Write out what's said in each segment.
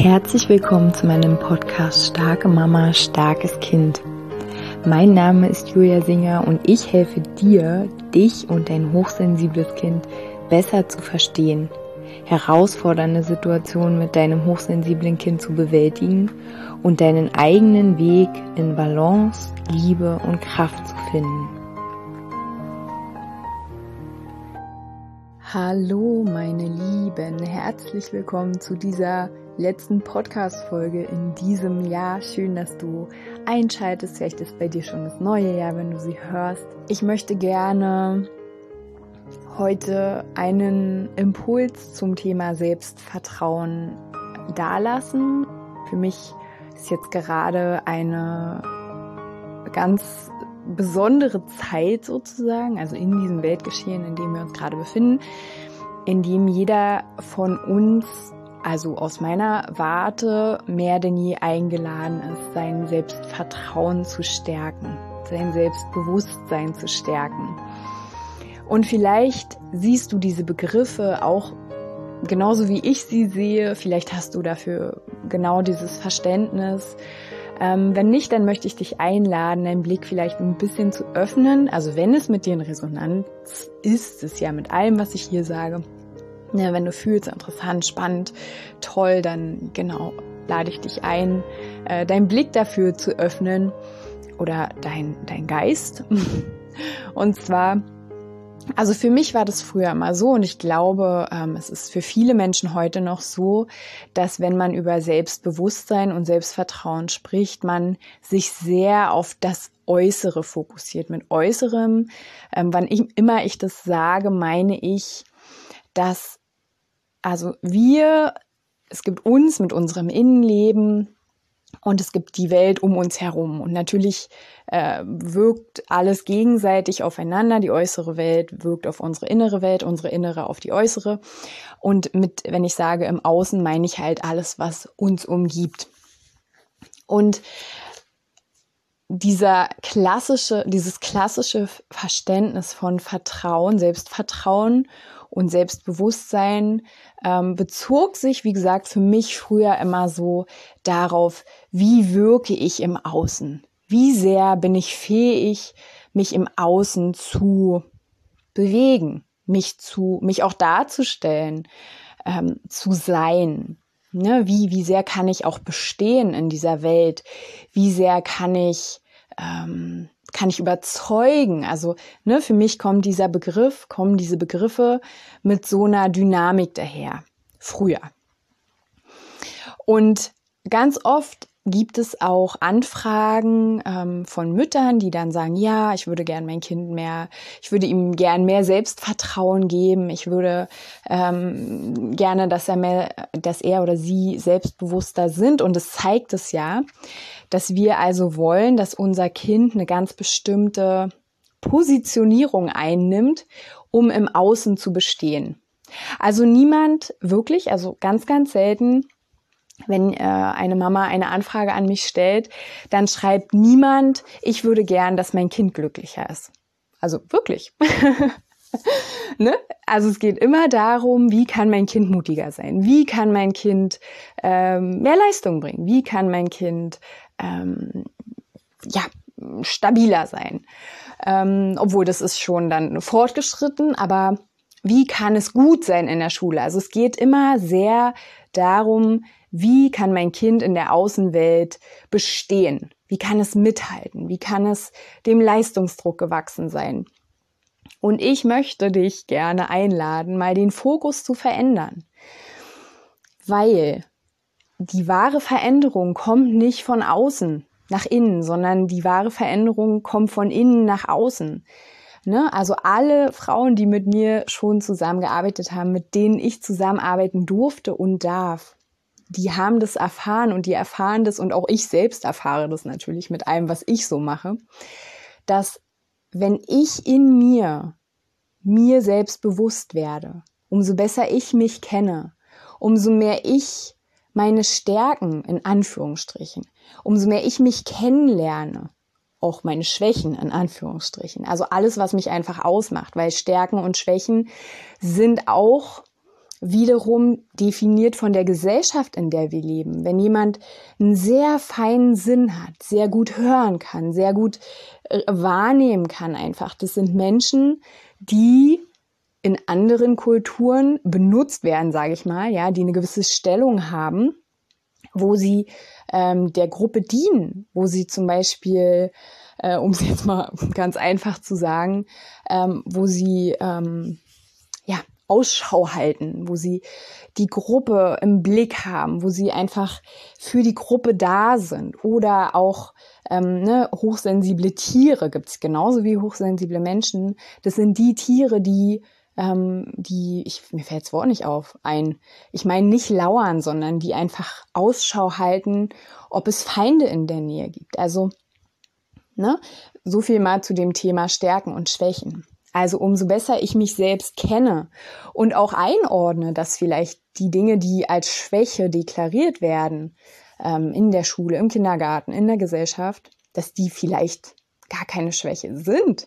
Herzlich willkommen zu meinem Podcast Starke Mama, starkes Kind. Mein Name ist Julia Singer und ich helfe dir, dich und dein hochsensibles Kind besser zu verstehen, herausfordernde Situationen mit deinem hochsensiblen Kind zu bewältigen und deinen eigenen Weg in Balance, Liebe und Kraft zu finden. Hallo meine Lieben, herzlich willkommen zu dieser letzten Podcast-Folge in diesem Jahr. Schön, dass du einschaltest. Vielleicht ist bei dir schon das neue Jahr, wenn du sie hörst. Ich möchte gerne heute einen Impuls zum Thema Selbstvertrauen dalassen. Für mich ist jetzt gerade eine ganz besondere Zeit sozusagen, also in diesem Weltgeschehen, in dem wir uns gerade befinden, in dem jeder von uns, also aus meiner Warte, mehr denn je eingeladen ist, sein Selbstvertrauen zu stärken, sein Selbstbewusstsein zu stärken. Und vielleicht siehst du diese Begriffe auch genauso wie ich sie sehe, vielleicht hast du dafür genau dieses Verständnis. Wenn nicht, dann möchte ich dich einladen, deinen Blick vielleicht ein bisschen zu öffnen. Also wenn es mit dir in Resonanz ist, es ja mit allem, was ich hier sage. Ja, wenn du fühlst, interessant, spannend, toll, dann genau lade ich dich ein, deinen Blick dafür zu öffnen oder dein Geist. Und zwar, also für mich war das früher immer so und ich glaube, es ist für viele Menschen heute noch so, dass wenn man über Selbstbewusstsein und Selbstvertrauen spricht, man sich sehr auf das Äußere fokussiert. Mit Äußerem, immer ich das sage, meine ich, dass es gibt uns mit unserem Innenleben und es gibt die Welt um uns herum. Und natürlich wirkt alles gegenseitig aufeinander. Die äußere Welt wirkt auf unsere innere auf die äußere. Und wenn ich sage im Außen, meine ich halt alles, was uns umgibt. Und dieses klassische Verständnis von Vertrauen, Selbstvertrauen und Selbstbewusstsein bezog sich, wie gesagt, für mich früher immer so darauf, wie wirke ich im Außen? Wie sehr bin ich fähig, mich im Außen zu bewegen, mich auch darzustellen, zu sein? Ne? Wie sehr kann ich auch bestehen in dieser Welt? Wie sehr kann ich überzeugen? Also für mich kommen diese Begriffe mit so einer Dynamik daher, früher. Und ganz oft gibt es auch Anfragen von Müttern, die dann sagen, ja, ich würde ihm gern mehr Selbstvertrauen geben, ich würde gerne, dass er oder sie selbstbewusster sind. Und es zeigt es ja, dass wir also wollen, dass unser Kind eine ganz bestimmte Positionierung einnimmt, um im Außen zu bestehen. Also niemand wirklich, also ganz, ganz selten, wenn eine Mama eine Anfrage an mich stellt, dann schreibt niemand, ich würde gern, dass mein Kind glücklicher ist. Also wirklich. Ne? Also es geht immer darum, wie kann mein Kind mutiger sein? Wie kann mein Kind mehr Leistung bringen? Wie kann mein Kind stabiler sein? Obwohl das ist schon dann fortgeschritten, aber wie kann es gut sein in der Schule? Also es geht immer sehr darum, wie kann mein Kind in der Außenwelt bestehen? Wie kann es mithalten? Wie kann es dem Leistungsdruck gewachsen sein? Und ich möchte dich gerne einladen, mal den Fokus zu verändern. Weil die wahre Veränderung kommt nicht von außen nach innen, sondern die wahre Veränderung kommt von innen nach außen. Ne? Also alle Frauen, die mit mir schon zusammengearbeitet haben, mit denen ich zusammenarbeiten durfte und darf, die haben das erfahren und die erfahren das und auch ich selbst erfahre das natürlich mit allem, was ich so mache, dass wenn ich in mir selbst bewusst werde, umso besser ich mich kenne, umso mehr ich meine Stärken in Anführungsstrichen, umso mehr ich mich kennenlerne, auch meine Schwächen in Anführungsstrichen, also alles, was mich einfach ausmacht, weil Stärken und Schwächen sind auch wiederum definiert von der Gesellschaft, in der wir leben. Wenn jemand einen sehr feinen Sinn hat, sehr gut hören kann, sehr gut wahrnehmen kann einfach, das sind Menschen, die in anderen Kulturen benutzt werden, sage ich mal, ja, die eine gewisse Stellung haben, wo sie der Gruppe dienen, wo sie zum Beispiel, um es jetzt mal ganz einfach zu sagen, wo sie Ausschau halten, wo sie die Gruppe im Blick haben, wo sie einfach für die Gruppe da sind. Oder auch hochsensible Tiere gibt es genauso wie hochsensible Menschen. Das sind die Tiere, mir fällt das Wort nicht ich meine nicht lauern, sondern die einfach Ausschau halten, ob es Feinde in der Nähe gibt. Also, so viel mal zu dem Thema Stärken und Schwächen. Also umso besser ich mich selbst kenne und auch einordne, dass vielleicht die Dinge, die als Schwäche deklariert werden, in der Schule, im Kindergarten, in der Gesellschaft, dass die vielleicht gar keine Schwäche sind.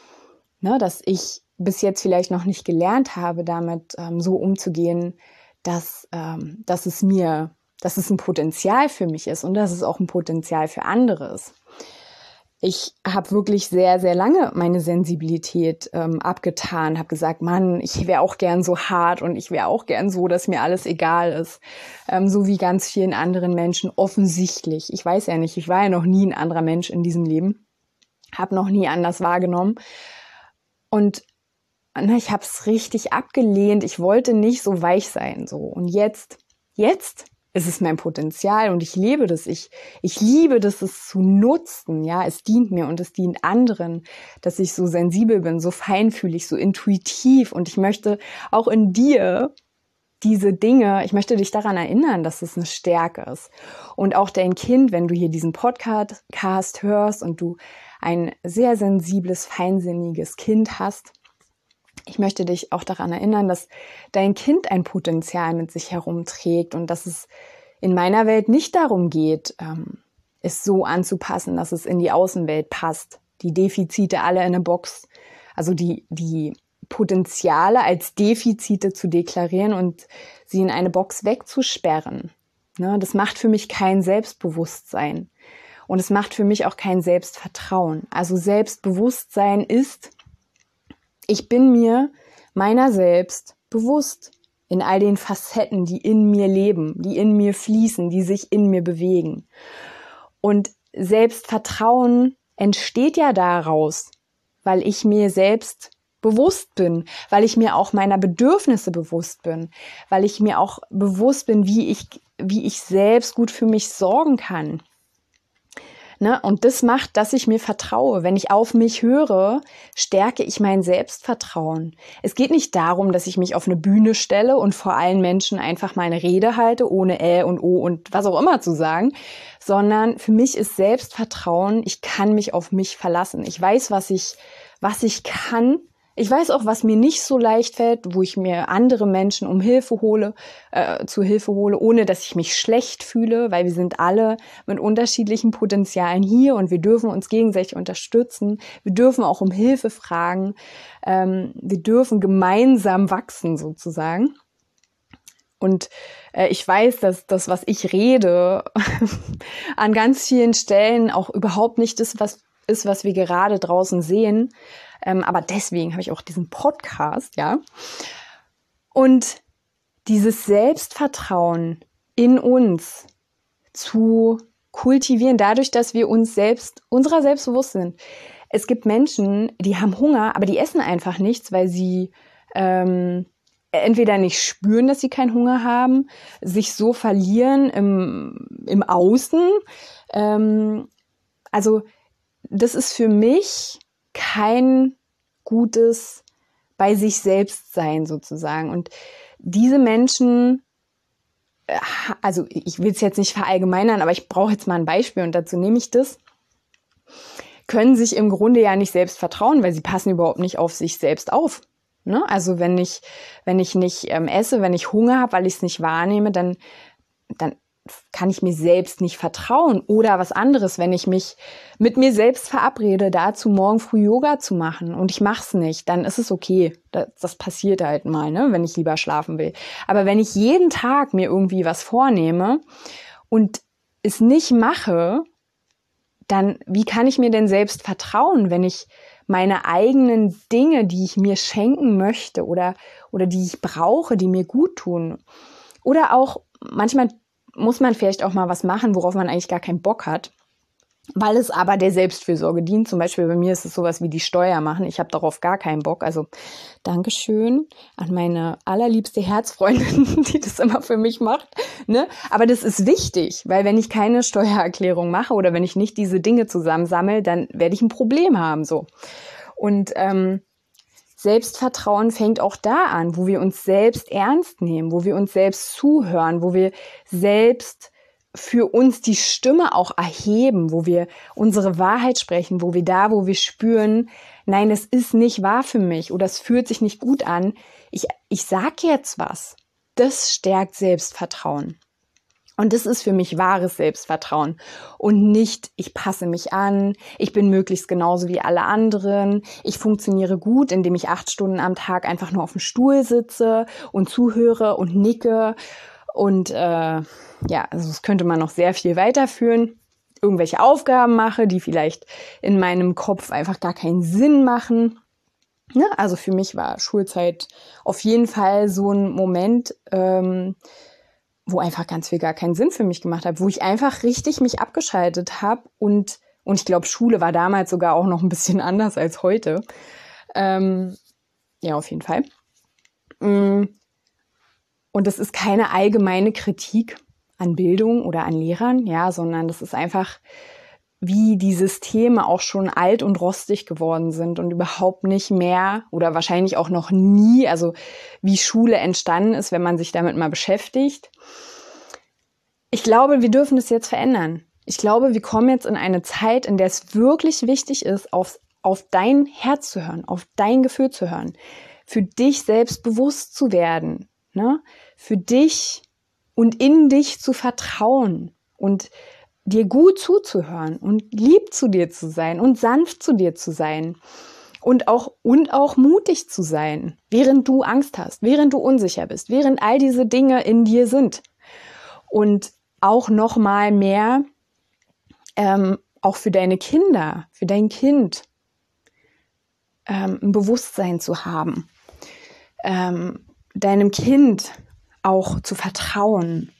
Dass ich bis jetzt vielleicht noch nicht gelernt habe, damit so umzugehen, dass es ein Potenzial für mich ist und dass es auch ein Potenzial für andere ist. Ich habe wirklich sehr, sehr lange meine Sensibilität abgetan, habe gesagt, Mann, ich wäre auch gern so hart und ich wäre auch gern so, dass mir alles egal ist. So wie ganz vielen anderen Menschen offensichtlich. Ich weiß ja nicht, ich war ja noch nie ein anderer Mensch in diesem Leben, habe noch nie anders wahrgenommen. Und ich habe es richtig abgelehnt. Ich wollte nicht so weich sein. So. Und jetzt ist es mein Potenzial und ich lebe das. Ich liebe das, es zu nutzen. Ja, es dient mir und es dient anderen, dass ich so sensibel bin, so feinfühlig, so intuitiv. Und ich möchte auch in dir diese Dinge, ich möchte dich daran erinnern, dass es eine Stärke ist. Und auch dein Kind, wenn du hier diesen Podcast hörst und du ein sehr sensibles, feinsinniges Kind hast, ich möchte dich auch daran erinnern, dass dein Kind ein Potenzial mit sich herumträgt und dass es in meiner Welt nicht darum geht, es so anzupassen, dass es in die Außenwelt passt. Die Defizite alle in eine Box, also die Potenziale als Defizite zu deklarieren und sie in eine Box wegzusperren. Das macht für mich kein Selbstbewusstsein und es macht für mich auch kein Selbstvertrauen. Also Selbstbewusstsein ist, ich bin mir meiner selbst bewusst in all den Facetten, die in mir leben, die in mir fließen, die sich in mir bewegen. Und Selbstvertrauen entsteht ja daraus, weil ich mir selbst bewusst bin, weil ich mir auch meiner Bedürfnisse bewusst bin, weil ich mir auch bewusst bin, wie ich selbst gut für mich sorgen kann. Und das macht, dass ich mir vertraue. Wenn ich auf mich höre, stärke ich mein Selbstvertrauen. Es geht nicht darum, dass ich mich auf eine Bühne stelle und vor allen Menschen einfach meine Rede halte, ohne und O und was auch immer zu sagen, sondern für mich ist Selbstvertrauen, ich kann mich auf mich verlassen. Ich weiß, was ich kann. Ich weiß auch, was mir nicht so leicht fällt, wo ich mir andere Menschen zu Hilfe hole, ohne dass ich mich schlecht fühle, weil wir sind alle mit unterschiedlichen Potenzialen hier und wir dürfen uns gegenseitig unterstützen. Wir dürfen auch um Hilfe fragen. Wir dürfen gemeinsam wachsen sozusagen. Und ich weiß, dass das, was ich rede, an ganz vielen Stellen auch überhaupt nicht das ist, was wir gerade draußen sehen. Aber deswegen habe ich auch diesen Podcast, ja. Und dieses Selbstvertrauen in uns zu kultivieren, dadurch, dass wir unserer selbst bewusst sind. Es gibt Menschen, die haben Hunger, aber die essen einfach nichts, weil sie entweder nicht spüren, dass sie keinen Hunger haben, sich so verlieren im Außen. Also das ist für mich kein gutes bei sich selbst sein sozusagen. Und diese Menschen, also ich will es jetzt nicht verallgemeinern, aber ich brauche jetzt mal ein Beispiel und dazu nehme ich das, können sich im Grunde ja nicht selbst vertrauen, weil sie passen überhaupt nicht auf sich selbst auf. Ne? Also wenn ich nicht esse, wenn ich Hunger habe, weil ich es nicht wahrnehme, dann kann ich mir selbst nicht vertrauen. Oder was anderes, wenn ich mich mit mir selbst verabrede, dazu morgen früh Yoga zu machen und ich mache es nicht, dann ist es okay. Das passiert halt mal, ne, wenn ich lieber schlafen will. Aber wenn ich jeden Tag mir irgendwie was vornehme und es nicht mache, dann wie kann ich mir denn selbst vertrauen, wenn ich meine eigenen Dinge, die ich mir schenken möchte oder die ich brauche, die mir gut tun? Oder auch manchmal muss man vielleicht auch mal was machen, worauf man eigentlich gar keinen Bock hat, weil es aber der Selbstfürsorge dient. Zum Beispiel bei mir ist es sowas wie die Steuer machen. Ich habe darauf gar keinen Bock. Also Dankeschön an meine allerliebste Herzfreundin, die das immer für mich macht. Ne? Aber das ist wichtig, weil wenn ich keine Steuererklärung mache oder wenn ich nicht diese Dinge zusammensammle, dann werde ich ein Problem haben. So. Und Selbstvertrauen fängt auch da an, wo wir uns selbst ernst nehmen, wo wir uns selbst zuhören, wo wir selbst für uns die Stimme auch erheben, wo wir unsere Wahrheit sprechen, wo wir spüren, nein, es ist nicht wahr für mich oder es fühlt sich nicht gut an. Ich sag jetzt was. Das stärkt Selbstvertrauen. Und das ist für mich wahres Selbstvertrauen und nicht, ich passe mich an, ich bin möglichst genauso wie alle anderen, ich funktioniere gut, indem ich 8 Stunden am Tag einfach nur auf dem Stuhl sitze und zuhöre und nicke und also das könnte man noch sehr viel weiterführen, irgendwelche Aufgaben mache, die vielleicht in meinem Kopf einfach gar keinen Sinn machen. Ja, also für mich war Schulzeit auf jeden Fall so ein Moment, wo einfach ganz viel gar keinen Sinn für mich gemacht hat, wo ich einfach richtig mich abgeschaltet habe und ich glaube, Schule war damals sogar auch noch ein bisschen anders als heute. Ja, auf jeden Fall. Und das ist keine allgemeine Kritik an Bildung oder an Lehrern, ja, sondern das ist einfach, wie die Systeme auch schon alt und rostig geworden sind und überhaupt nicht mehr oder wahrscheinlich auch noch nie, also wie Schule entstanden ist, wenn man sich damit mal beschäftigt. Ich glaube, wir dürfen das jetzt verändern. Ich glaube, wir kommen jetzt in eine Zeit, in der es wirklich wichtig ist, auf dein Herz zu hören, auf dein Gefühl zu hören, für dich selbst bewusst zu werden, ne? Für dich und in dich zu vertrauen und dir gut zuzuhören und lieb zu dir zu sein und sanft zu dir zu sein und auch mutig zu sein, während du Angst hast, während du unsicher bist, während all diese Dinge in dir sind. Und auch noch mal mehr auch für deine Kinder, für dein Kind ein Bewusstsein zu haben, deinem Kind auch zu vertrauen,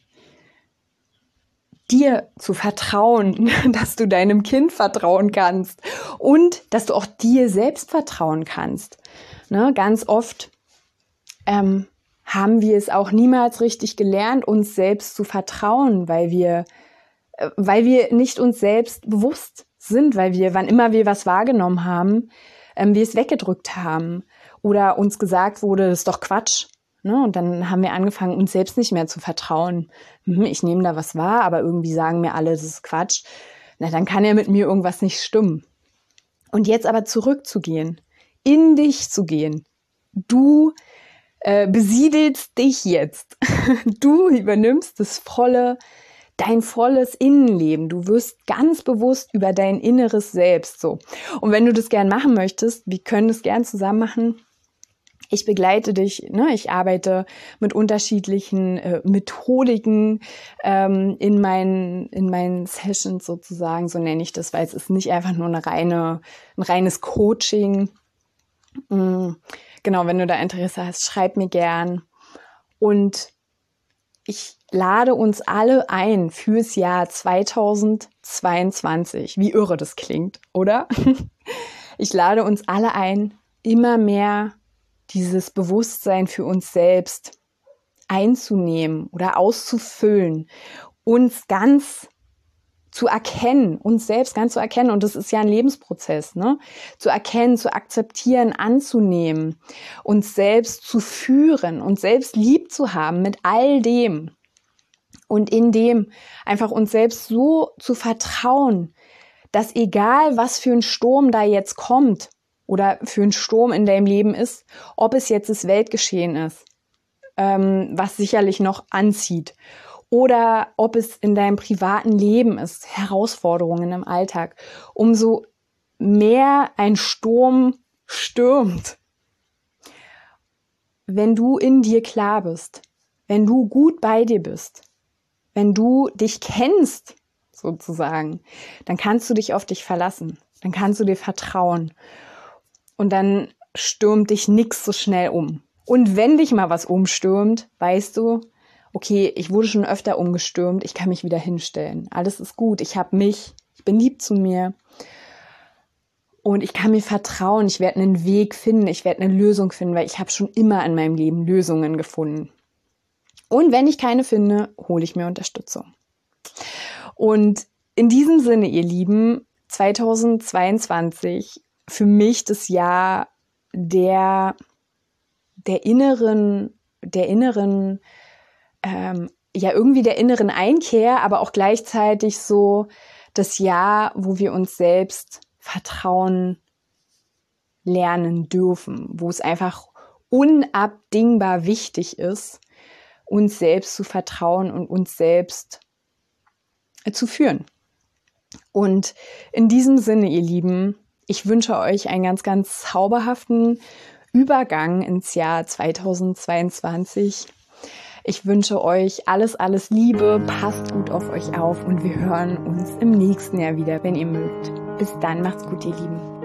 dir zu vertrauen, dass du deinem Kind vertrauen kannst und dass du auch dir selbst vertrauen kannst. Ne? Ganz oft haben wir es auch niemals richtig gelernt, uns selbst zu vertrauen, weil wir nicht uns selbst bewusst sind, weil wir, wann immer wir was wahrgenommen haben, wir es weggedrückt haben oder uns gesagt wurde, das ist doch Quatsch. Ne? Und dann haben wir angefangen, uns selbst nicht mehr zu vertrauen. Ich nehme da was wahr, aber irgendwie sagen mir alle, das ist Quatsch. Na, dann kann ja mit mir irgendwas nicht stimmen. Und jetzt aber zurückzugehen, in dich zu gehen. Du besiedelst dich jetzt. Du übernimmst dein volles Innenleben. Du wirst ganz bewusst über dein inneres Selbst so. Und wenn du das gern machen möchtest, wir können das gern zusammen machen. Ich begleite dich, ne? Ich arbeite mit unterschiedlichen Methodiken in meinen Sessions sozusagen, so nenne ich das, weil es ist nicht einfach nur ein reines Coaching. Genau, wenn du da Interesse hast, schreib mir gern. Und ich lade uns alle ein fürs Jahr 2022. Wie irre das klingt, oder? Ich lade uns alle ein, immer mehr dieses Bewusstsein für uns selbst einzunehmen oder auszufüllen, uns ganz zu erkennen, uns selbst ganz zu erkennen. Und das ist ja ein Lebensprozess, ne? Zu erkennen, zu akzeptieren, anzunehmen, uns selbst zu führen, uns selbst lieb zu haben mit all dem. Und in dem einfach uns selbst so zu vertrauen, dass egal was für ein Sturm da jetzt kommt oder für ein Sturm in deinem Leben ist, ob es jetzt das Weltgeschehen ist, was sicherlich noch anzieht, oder ob es in deinem privaten Leben ist, Herausforderungen im Alltag, umso mehr ein Sturm stürmt, wenn du in dir klar bist, wenn du gut bei dir bist, wenn du dich kennst, sozusagen, dann kannst du dich auf dich verlassen, dann kannst du dir vertrauen und dann stürmt dich nichts so schnell um. Und wenn dich mal was umstürmt, weißt du, okay, ich wurde schon öfter umgestürmt, ich kann mich wieder hinstellen. Alles ist gut, ich habe mich, ich bin lieb zu mir und ich kann mir vertrauen, ich werde einen Weg finden, ich werde eine Lösung finden, weil ich habe schon immer in meinem Leben Lösungen gefunden. Und wenn ich keine finde, hole ich mir Unterstützung. Und in diesem Sinne, ihr Lieben, 2022 für mich das Jahr der inneren Einkehr, aber auch gleichzeitig so das Jahr, wo wir uns selbst vertrauen lernen dürfen, wo es einfach unabdingbar wichtig ist, uns selbst zu vertrauen und uns selbst zu führen. Und in diesem Sinne, ihr Lieben, ich wünsche euch einen ganz, ganz zauberhaften Übergang ins Jahr 2022. Ich wünsche euch alles, alles Liebe, passt gut auf euch auf und wir hören uns im nächsten Jahr wieder, wenn ihr mögt. Bis dann, macht's gut, ihr Lieben.